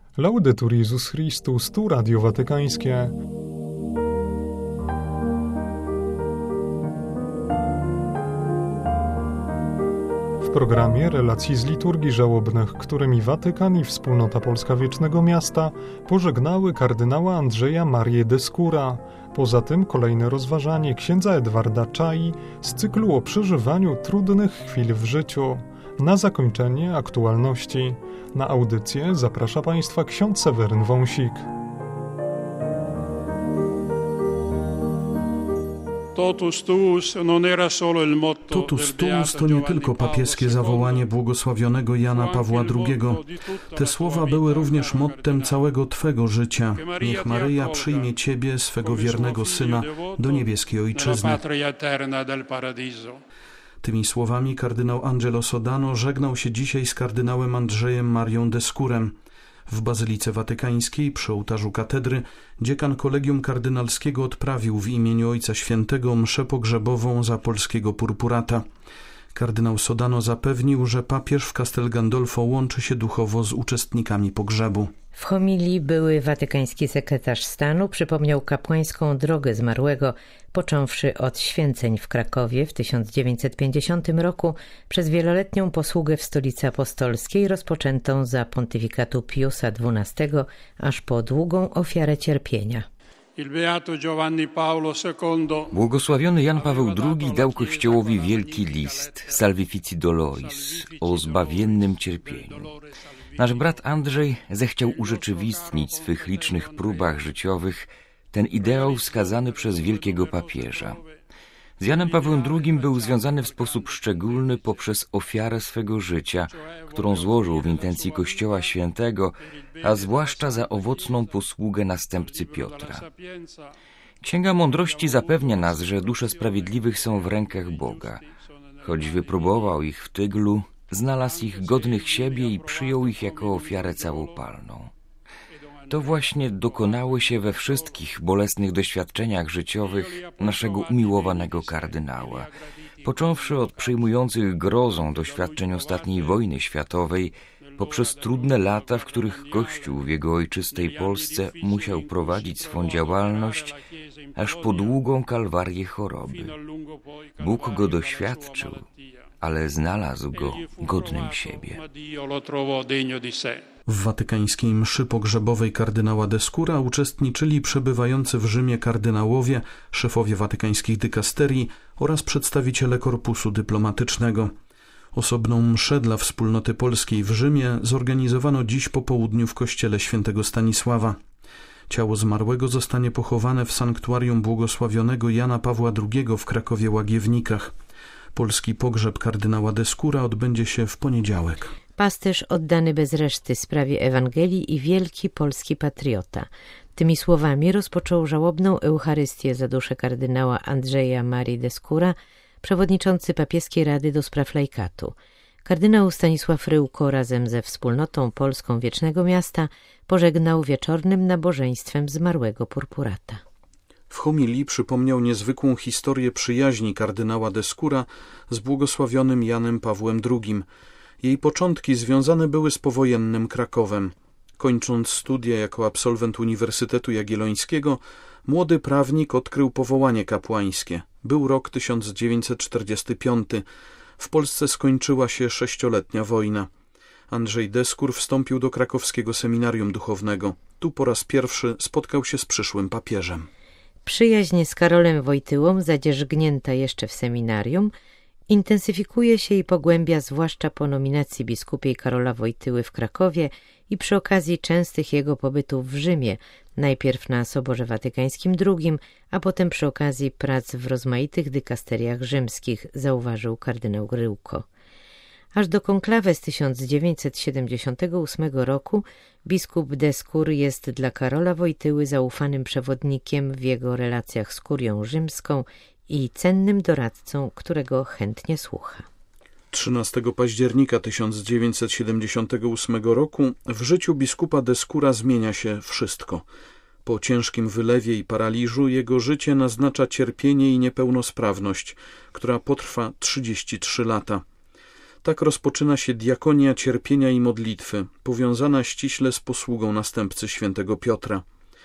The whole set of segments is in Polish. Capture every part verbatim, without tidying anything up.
Laudetur Jezus Chrystus, tu Radio Watykańskie. W programie relacji z liturgii żałobnych, którymi Watykan i Wspólnota Polska Wiecznego Miasta pożegnały kardynała Andrzeja Marię Descura. Poza tym kolejne rozważanie księdza Edwarda Czai z cyklu o przeżywaniu trudnych chwil w życiu. Na zakończenie aktualności. Na audycję zaprasza Państwa ksiądz Seweryn Wąsik. Totus tuus to nie tylko papieskie zawołanie błogosławionego Jana Pawła drugiego. Te słowa były również mottem całego Twego życia. Niech Maryja przyjmie Ciebie, swego wiernego Syna, do niebieskiej Ojczyzny. Tymi słowami kardynał Angelo Sodano żegnał się dzisiaj z kardynałem Andrzejem Marią Descurem. W Bazylice Watykańskiej przy ołtarzu katedry dziekan Kolegium Kardynalskiego odprawił w imieniu Ojca Świętego mszę pogrzebową za polskiego purpurata. Kardynał Sodano zapewnił, że papież w Castel Gandolfo łączy się duchowo z uczestnikami pogrzebu. W homilii były watykański sekretarz stanu przypomniał kapłańską drogę zmarłego, począwszy od święceń w Krakowie w tysiąc dziewięćset pięćdziesiątym roku przez wieloletnią posługę w Stolicy Apostolskiej rozpoczętą za pontyfikatu Piusa dwunastego aż po długą ofiarę cierpienia. Błogosławiony Jan Paweł drugi dał Kościołowi wielki list Salvifici Doloris o zbawiennym cierpieniu. Nasz brat Andrzej zechciał urzeczywistnić w swych licznych próbach życiowych ten ideał wskazany przez wielkiego papieża. Z Janem Pawłem drugim był związany w sposób szczególny poprzez ofiarę swego życia, którą złożył w intencji Kościoła Świętego, a zwłaszcza za owocną posługę następcy Piotra. Księga Mądrości zapewnia nas, że dusze sprawiedliwych są w rękach Boga. Choć wypróbował ich w tyglu, znalazł ich godnych siebie i przyjął ich jako ofiarę całopalną. To właśnie dokonało się we wszystkich bolesnych doświadczeniach życiowych naszego umiłowanego kardynała. Począwszy od przejmujących grozą doświadczeń ostatniej wojny światowej, poprzez trudne lata, w których Kościół w jego ojczystej Polsce musiał prowadzić swą działalność, aż po długą kalwarię choroby. Bóg go doświadczył, ale znalazł go godnym siebie. W watykańskiej mszy pogrzebowej kardynała Descura uczestniczyli przebywający w Rzymie kardynałowie, szefowie watykańskich dykasterii oraz przedstawiciele korpusu dyplomatycznego. Osobną mszę dla wspólnoty polskiej w Rzymie zorganizowano dziś po południu w kościele świętego Stanisława. Ciało zmarłego zostanie pochowane w sanktuarium błogosławionego Jana Pawła drugiego w Krakowie Łagiewnikach. Polski pogrzeb kardynała Descura odbędzie się w poniedziałek. Pasterz oddany bez reszty sprawie Ewangelii i wielki polski patriota. Tymi słowami rozpoczął żałobną Eucharystię za duszę kardynała Andrzeja Marii Descura, przewodniczący Papieskiej Rady do Spraw Laikatu. Kardynał Stanisław Ryłko razem ze Wspólnotą Polską Wiecznego Miasta pożegnał wieczornym nabożeństwem zmarłego purpurata. W homilii przypomniał niezwykłą historię przyjaźni kardynała Descura z błogosławionym Janem Pawłem drugim. Jej początki związane były z powojennym Krakowem. Kończąc studia jako absolwent Uniwersytetu Jagiellońskiego, młody prawnik odkrył powołanie kapłańskie. Był rok tysiąc dziewięćset czterdziesty piąty. W Polsce skończyła się sześcioletnia wojna. Andrzej Descur wstąpił do krakowskiego seminarium duchownego. Tu po raz pierwszy spotkał się z przyszłym papieżem. Przyjaźń z Karolem Wojtyłą, zadzierzgnięta jeszcze w seminarium, intensyfikuje się i pogłębia zwłaszcza po nominacji biskupiej Karola Wojtyły w Krakowie i przy okazji częstych jego pobytów w Rzymie, najpierw na Soborze Watykańskim drugim, a potem przy okazji prac w rozmaitych dykasteriach rzymskich, zauważył kardynał Ryłko. Aż do konklawy z tysiąc dziewięćset siedemdziesiątego ósmego roku biskup Descur jest dla Karola Wojtyły zaufanym przewodnikiem w jego relacjach z kurią rzymską i cennym doradcą, którego chętnie słucha. trzynastego października tysiąc dziewięćset siedemdziesiątego ósmego roku w życiu biskupa Descura zmienia się wszystko. Po ciężkim wylewie i paraliżu jego życie naznacza cierpienie i niepełnosprawność, która potrwa trzydzieści trzy lata. Tak rozpoczyna się diakonia cierpienia i modlitwy, powiązana ściśle z posługą następcy świętego Piotra.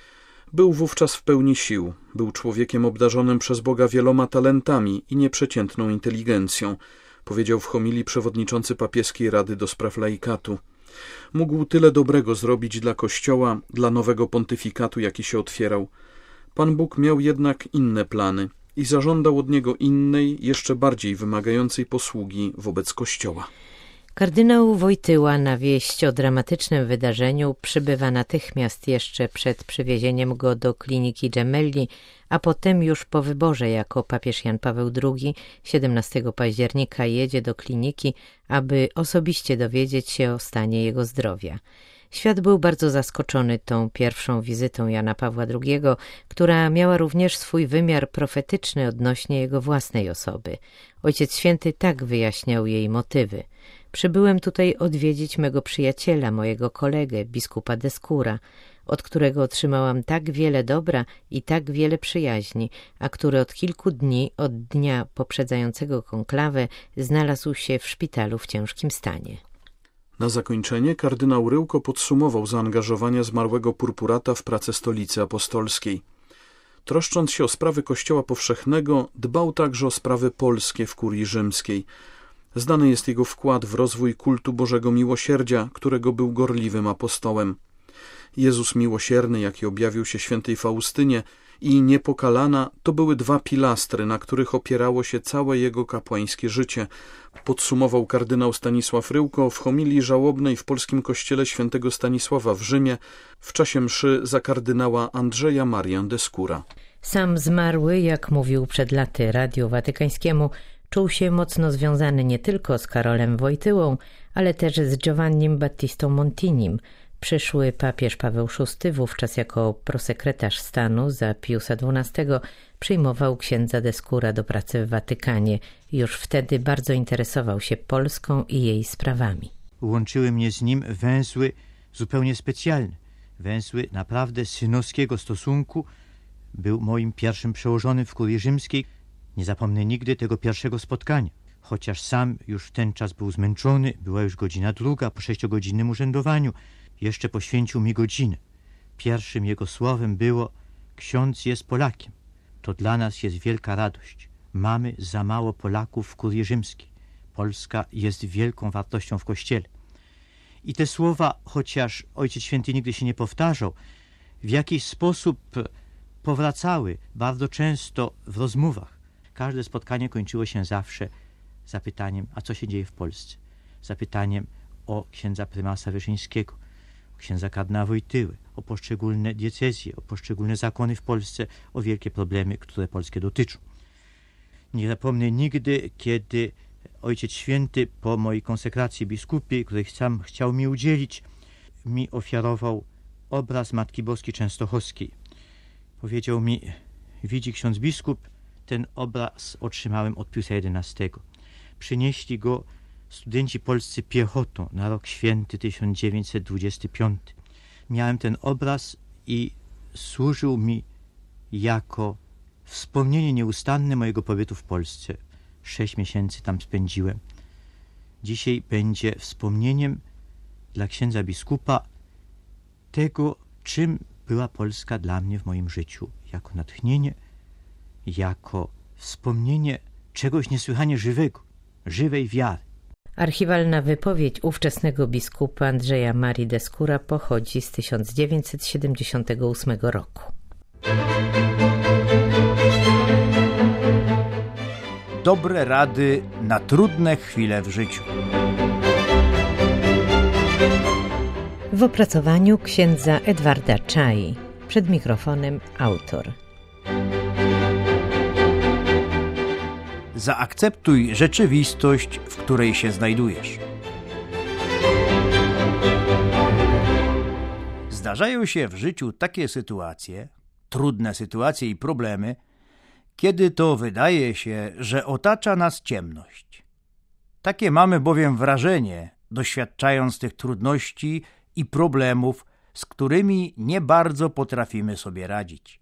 Był wówczas w pełni sił, był człowiekiem obdarzonym przez Boga wieloma talentami i nieprzeciętną inteligencją, powiedział w homilii przewodniczący papieskiej Rady do spraw laikatu. Mógł tyle dobrego zrobić dla Kościoła, dla nowego pontyfikatu, jaki się otwierał. Pan Bóg miał jednak inne plany i zażądał od niego innej, jeszcze bardziej wymagającej posługi wobec Kościoła. Kardynał Wojtyła na wieść o dramatycznym wydarzeniu przybywa natychmiast jeszcze przed przywiezieniem go do kliniki Gemelli, a potem już po wyborze jako papież Jan Paweł drugi siedemnastego października jedzie do kliniki, aby osobiście dowiedzieć się o stanie jego zdrowia. Świat był bardzo zaskoczony tą pierwszą wizytą Jana Pawła drugiego, która miała również swój wymiar profetyczny odnośnie jego własnej osoby. Ojciec Święty tak wyjaśniał jej motywy. Przybyłem tutaj odwiedzić mego przyjaciela, mojego kolegę, biskupa Descura, od którego otrzymałam tak wiele dobra i tak wiele przyjaźni, a który od kilku dni, od dnia poprzedzającego konklawę, znalazł się w szpitalu w ciężkim stanie. Na zakończenie kardynał Ryłko podsumował zaangażowanie zmarłego purpurata w pracę Stolicy Apostolskiej. Troszcząc się o sprawy Kościoła Powszechnego, dbał także o sprawy polskie w kurii rzymskiej. Znany jest jego wkład w rozwój kultu Bożego Miłosierdzia, którego był gorliwym apostołem. Jezus Miłosierny, jaki objawił się świętej Faustynie, i Niepokalana to były dwa pilastry, na których opierało się całe jego kapłańskie życie, podsumował kardynał Stanisław Ryłko w homilii żałobnej w polskim kościele świętego Stanisława w Rzymie w czasie mszy za kardynała Andrzeja Marię Descura. Sam zmarły, jak mówił przed laty Radiu Watykańskiemu, czuł się mocno związany nie tylko z Karolem Wojtyłą, ale też z Giovannim Battistą Montinim. Przyszły papież Paweł szósty, wówczas jako prosekretarz stanu za Piusa dwunastego, przyjmował księdza Descura do pracy w Watykanie. Już wtedy bardzo interesował się Polską i jej sprawami. Łączyły mnie z nim węzły zupełnie specjalne. Węzły naprawdę synowskiego stosunku. Był moim pierwszym przełożonym w kurii rzymskiej. Nie zapomnę nigdy tego pierwszego spotkania. Chociaż sam już w ten czas był zmęczony, była już godzina druga po sześciogodzinnym urzędowaniu. Jeszcze poświęcił mi godzinę. Pierwszym jego słowem było: ksiądz jest Polakiem. To dla nas jest wielka radość. Mamy za mało Polaków w kurii rzymskiej. Polska jest wielką wartością w Kościele. I te słowa, chociaż Ojciec Święty nigdy się nie powtarzał, w jakiś sposób powracały bardzo często w rozmowach. Każde spotkanie kończyło się zawsze zapytaniem: a co się dzieje w Polsce? Zapytaniem o księdza prymasa Wyszyńskiego, o księdza kardynała Wojtyły, o poszczególne diecezje, o poszczególne zakony w Polsce, o wielkie problemy, które Polskę dotyczą. Nie zapomnę nigdy, kiedy Ojciec Święty po mojej konsekracji biskupiej, której sam chciał mi udzielić, mi ofiarował obraz Matki Boskiej Częstochowskiej. Powiedział mi: widzi ksiądz biskup, ten obraz otrzymałem od Piusa jedenastego. Przynieśli go studenci polscy piechotą na rok święty tysiąc dziewięćset dwudziesty piąty. Miałem ten obraz i służył mi jako wspomnienie nieustanne mojego pobytu w Polsce. Sześć miesięcy tam spędziłem. Dzisiaj będzie wspomnieniem dla księdza biskupa tego, czym była Polska dla mnie w moim życiu. Jako natchnienie, jako wspomnienie czegoś niesłychanie żywego, żywej wiary. Archiwalna wypowiedź ówczesnego biskupa Andrzeja Marii Descura pochodzi z tysiąc dziewięćset siedemdziesiątego ósmego roku. Dobre rady na trudne chwile w życiu. W opracowaniu księdza Edwarda Czai. Przed mikrofonem autor. Zaakceptuj rzeczywistość, w której się znajdujesz. Zdarzają się w życiu takie sytuacje, trudne sytuacje i problemy, kiedy to wydaje się, że otacza nas ciemność. Takie mamy bowiem wrażenie, doświadczając tych trudności i problemów, z którymi nie bardzo potrafimy sobie radzić.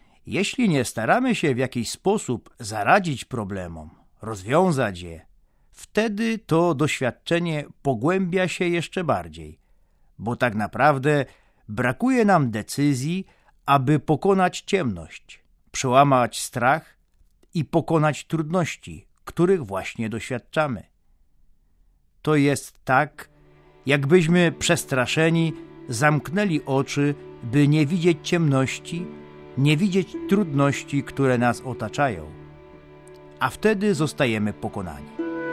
Jeśli nie staramy się w jakiś sposób zaradzić problemom, rozwiązać je, wtedy to doświadczenie pogłębia się jeszcze bardziej, bo tak naprawdę brakuje nam decyzji, aby pokonać ciemność, przełamać strach i pokonać trudności, których właśnie doświadczamy. To jest tak, jakbyśmy przestraszeni zamknęli oczy, by nie widzieć ciemności, nie widzieć trudności, które nas otaczają, a wtedy zostajemy pokonani.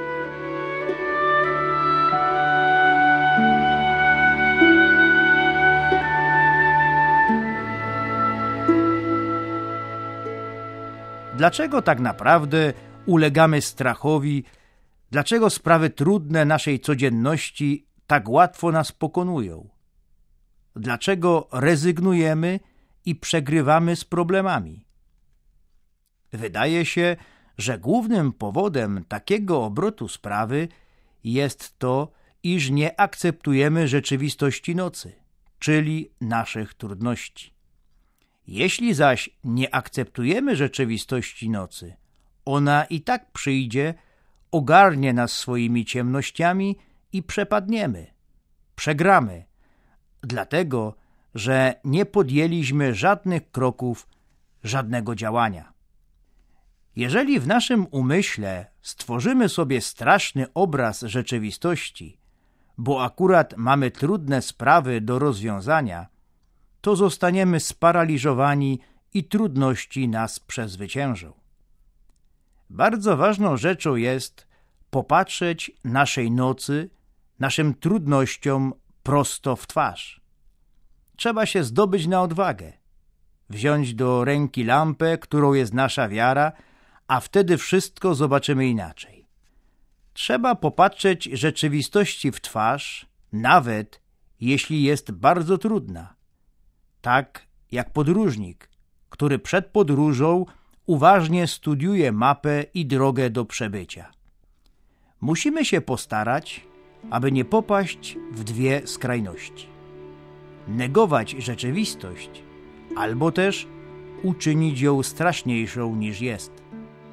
Dlaczego tak naprawdę ulegamy strachowi? Dlaczego sprawy trudne naszej codzienności tak łatwo nas pokonują? Dlaczego rezygnujemy i przegrywamy z problemami? Wydaje się, że głównym powodem takiego obrotu sprawy jest to, iż nie akceptujemy rzeczywistości nocy, czyli naszych trudności. Jeśli zaś nie akceptujemy rzeczywistości nocy, ona i tak przyjdzie, ogarnie nas swoimi ciemnościami i przepadniemy, przegramy, dlatego, że nie podjęliśmy żadnych kroków, żadnego działania. Jeżeli w naszym umyśle stworzymy sobie straszny obraz rzeczywistości, bo akurat mamy trudne sprawy do rozwiązania, to zostaniemy sparaliżowani i trudności nas przezwyciężą. Bardzo ważną rzeczą jest popatrzeć naszej nocy, naszym trudnościom prosto w twarz. Trzeba się zdobyć na odwagę, wziąć do ręki lampę, którą jest nasza wiara, a wtedy wszystko zobaczymy inaczej. Trzeba popatrzeć rzeczywistości w twarz, nawet jeśli jest bardzo trudna. Tak jak podróżnik, który przed podróżą uważnie studiuje mapę i drogę do przebycia. Musimy się postarać, aby nie popaść w dwie skrajności. Negować rzeczywistość, albo też uczynić ją straszniejszą niż jest.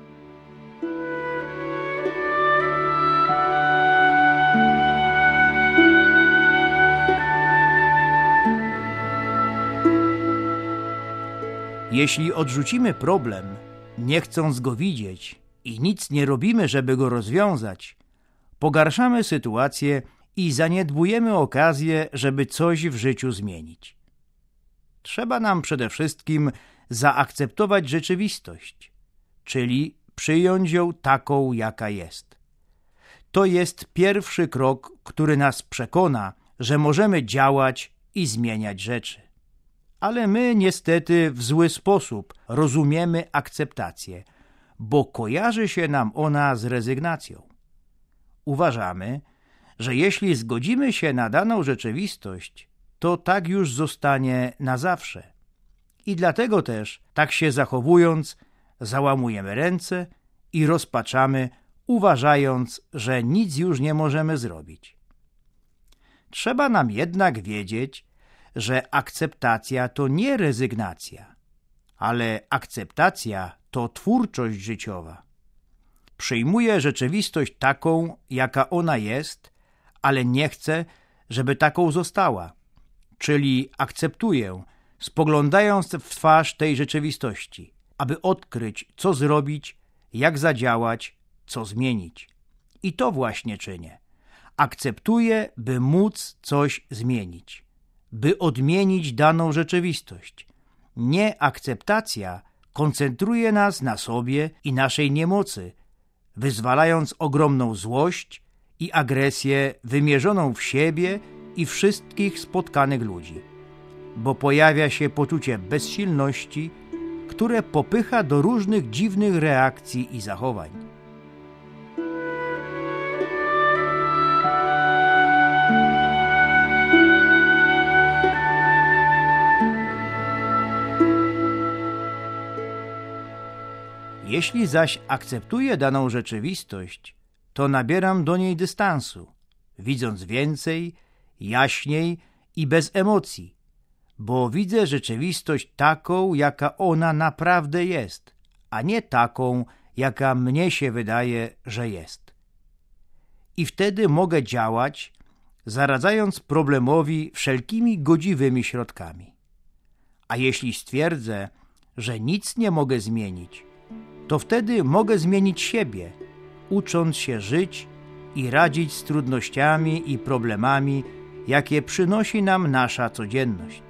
Jeśli odrzucimy problem, nie chcąc go widzieć i nic nie robimy, żeby go rozwiązać, pogarszamy sytuację i zaniedbujemy okazję, żeby coś w życiu zmienić. Trzeba nam przede wszystkim zaakceptować rzeczywistość, czyli przyjąć ją taką, jaka jest. To jest pierwszy krok, który nas przekona, że możemy działać i zmieniać rzeczy. Ale my niestety w zły sposób rozumiemy akceptację, bo kojarzy się nam ona z rezygnacją. Uważamy, że jeśli zgodzimy się na daną rzeczywistość, to tak już zostanie na zawsze. I dlatego też, tak się zachowując, załamujemy ręce i rozpaczamy, uważając, że nic już nie możemy zrobić. Trzeba nam jednak wiedzieć, że akceptacja to nie rezygnacja, ale akceptacja to twórczość życiowa. Przyjmuję rzeczywistość taką, jaka ona jest, ale nie chcę, żeby taką została, czyli akceptuję, spoglądając w twarz tej rzeczywistości, aby odkryć, co zrobić, jak zadziałać, co zmienić. I to właśnie czynię. Akceptuję, by móc coś zmienić, by odmienić daną rzeczywistość. Nieakceptacja koncentruje nas na sobie i naszej niemocy, wyzwalając ogromną złość i agresję wymierzoną w siebie i wszystkich spotkanych ludzi, bo pojawia się poczucie bezsilności, które popycha do różnych dziwnych reakcji i zachowań. Jeśli zaś akceptuję daną rzeczywistość, to nabieram do niej dystansu, widząc więcej, jaśniej i bez emocji, bo widzę rzeczywistość taką, jaka ona naprawdę jest, a nie taką, jaka mnie się wydaje, że jest. i wtedy mogę działać, zaradzając problemowi wszelkimi godziwymi środkami. A jeśli stwierdzę, że nic nie mogę zmienić, to wtedy mogę zmienić siebie, ucząc się żyć i radzić z trudnościami i problemami, jakie przynosi nam nasza codzienność.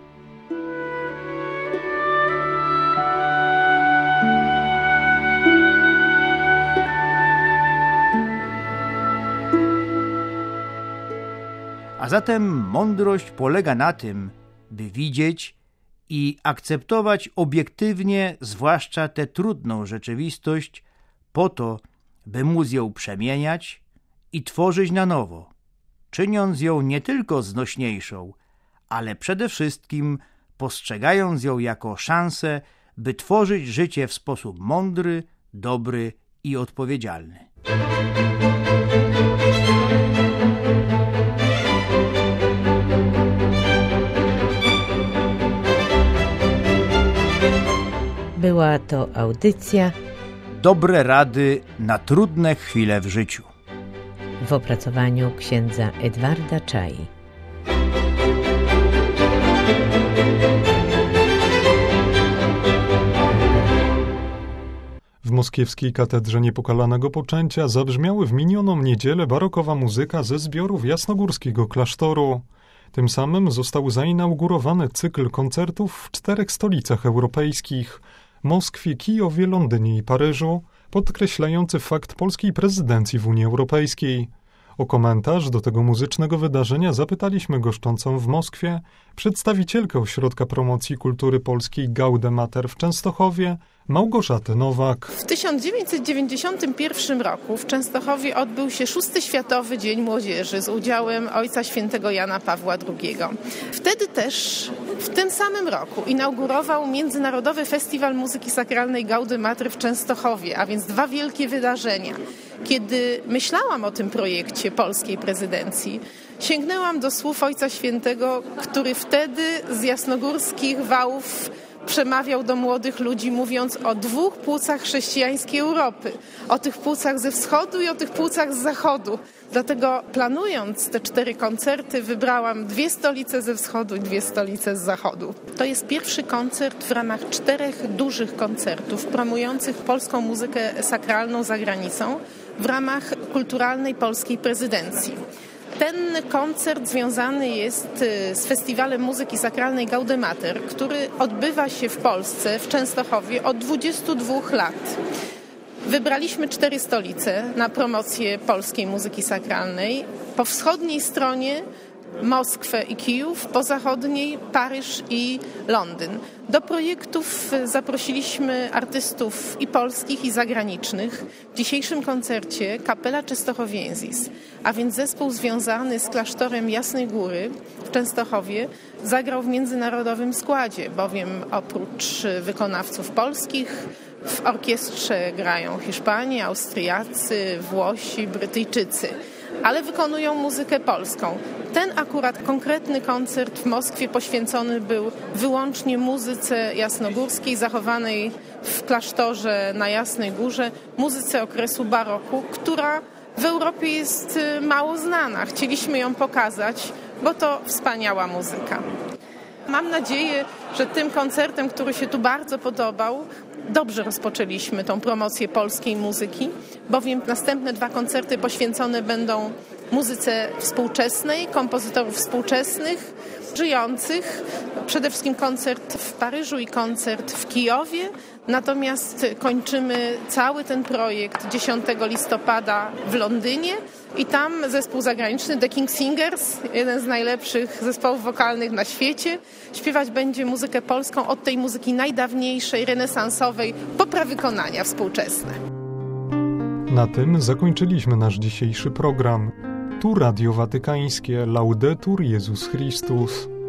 A zatem mądrość polega na tym, by widzieć i akceptować obiektywnie, zwłaszcza tę trudną rzeczywistość, po to, by móc ją przemieniać i tworzyć na nowo, czyniąc ją nie tylko znośniejszą, ale przede wszystkim postrzegając ją jako szansę, by tworzyć życie w sposób mądry, dobry i odpowiedzialny. Była to audycja Dobre rady na trudne chwile w życiu. w opracowaniu księdza Edwarda Czai. W moskiewskiej katedrze Niepokalanego Poczęcia zabrzmiały w minioną niedzielę barokowa muzyka ze zbiorów jasnogórskiego klasztoru. Tym samym został zainaugurowany cykl koncertów w czterech stolicach europejskich – Moskwie, Kijowie, Londynie i Paryżu, podkreślający fakt polskiej prezydencji w Unii Europejskiej. O komentarz do tego muzycznego wydarzenia zapytaliśmy goszczącą w Moskwie przedstawicielkę Ośrodka Promocji Kultury Polskiej Gaudemater w Częstochowie, Małgorzatę Nowak. W tysiąc dziewięćset dziewięćdziesiątym pierwszym roku w Częstochowie odbył się szósty Światowy Dzień Młodzieży z udziałem Ojca Świętego Jana Pawła drugiego. Wtedy też, w tym samym roku, inaugurował Międzynarodowy Festiwal Muzyki Sakralnej Gaudemater w Częstochowie, a więc dwa wielkie wydarzenia. Kiedy myślałam o tym projekcie polskiej prezydencji, sięgnęłam do słów Ojca Świętego, który wtedy z jasnogórskich wałów przemawiał do młodych ludzi, mówiąc o dwóch płucach chrześcijańskiej Europy. O tych płucach ze wschodu i o tych płucach z zachodu. Dlatego planując te cztery koncerty, wybrałam dwie stolice ze wschodu i dwie stolice z zachodu. To jest pierwszy koncert w ramach czterech dużych koncertów promujących polską muzykę sakralną za granicą w ramach kulturalnej polskiej prezydencji. Ten koncert związany jest z Festiwalem Muzyki Sakralnej Gaudemater, który odbywa się w Polsce, w Częstochowie od dwudziestu dwóch lat. Wybraliśmy cztery stolice na promocję polskiej muzyki sakralnej. Po wschodniej stronie Moskwę i Kijów, po zachodniej Paryż i Londyn. Do projektów zaprosiliśmy artystów i polskich, i zagranicznych. W dzisiejszym koncercie Kapela Częstochowiensis, a więc zespół związany z klasztorem Jasnej Góry w Częstochowie, zagrał w międzynarodowym składzie, bowiem oprócz wykonawców polskich w orkiestrze grają Hiszpanie, Austriacy, Włosi, Brytyjczycy, ale wykonują muzykę polską. Ten akurat konkretny koncert w Moskwie poświęcony był wyłącznie muzyce jasnogórskiej, zachowanej w klasztorze na Jasnej Górze, muzyce okresu baroku, która w Europie jest mało znana. Chcieliśmy ją pokazać, bo to wspaniała muzyka. Mam nadzieję, że tym koncertem, który się tu bardzo podobał, dobrze rozpoczęliśmy tą promocję polskiej muzyki, bowiem następne dwa koncerty poświęcone będą muzyce współczesnej, kompozytorów współczesnych, żyjących. Przede wszystkim koncert w Paryżu i koncert w Kijowie. Natomiast kończymy cały ten projekt dziesiątego listopada w Londynie i tam zespół zagraniczny The King Singers, jeden z najlepszych zespołów wokalnych na świecie, śpiewać będzie muzykę polską od tej muzyki najdawniejszej, renesansowej, po prawykonania współczesne. Na tym zakończyliśmy nasz dzisiejszy program. Tu Radio Watykańskie, Laudetur Jezus Chrystus.